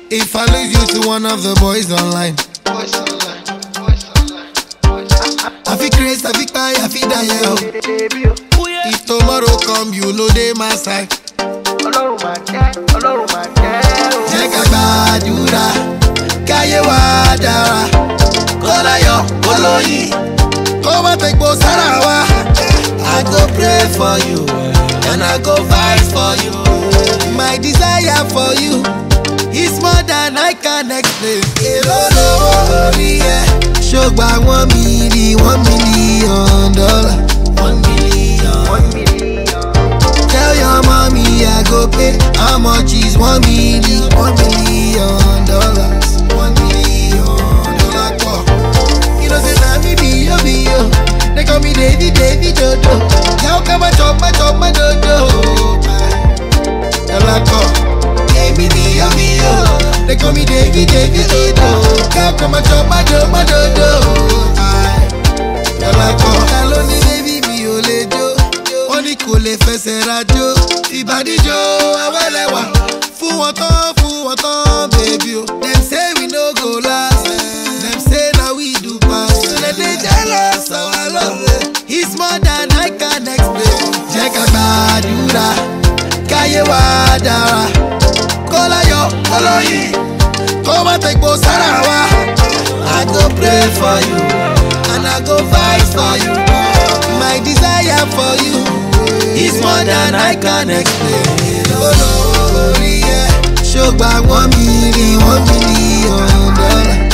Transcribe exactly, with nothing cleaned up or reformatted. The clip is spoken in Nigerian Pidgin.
If I lose you to one of the boys online, boys online, boys online, boys online. I feel crazy, I feel cry, I feel die. If tomorrow come, you know they my side. Ọlọ́run máa jẹ́, Ọlọ́run máa jẹ́ o. Jẹ́ ká gbàdúrà, káyé wa dára. Kọ́láyọ̀ olóyin, kó má tẹ̀gbó sára wa. I go pray for you, and I go fight for you. My desire for you is more than I can explain. Èrò lówó orí ẹ̀, ṣògbà one million, one million dollar, one million. One million. Tell your mommy I go pay. How much is one million? One million dollars. One million dollar call. You know say na me be yo be yo. They call me Davy Davy Dodo. Now come and chop my chop my dodo. Dollar call. Baby be yo be yo. They call me Davy Davy Dodo. Now come and chop my chop my dodo. Dollar call. Hello ni baby mi ò lè jó. Ní kò lè fẹsẹ̀ rajó ìbàdíjọ́ awẹ́lẹ́wà fún wọn tán fún wọn tán baby o. Dem say we no go last, dem say na we do pass. So dem dey jealous our love, it's more than I can explain. Jẹ́ ká gbàdúrà káyé wa dára. Kọ́láyọ̀ olóyin kó má tẹ̀gbó sára wa. I go pray for you and I go fight for you. My desire for you is more than I can explain. Olórí ẹ̀ ṣògbà one million, one million dollar.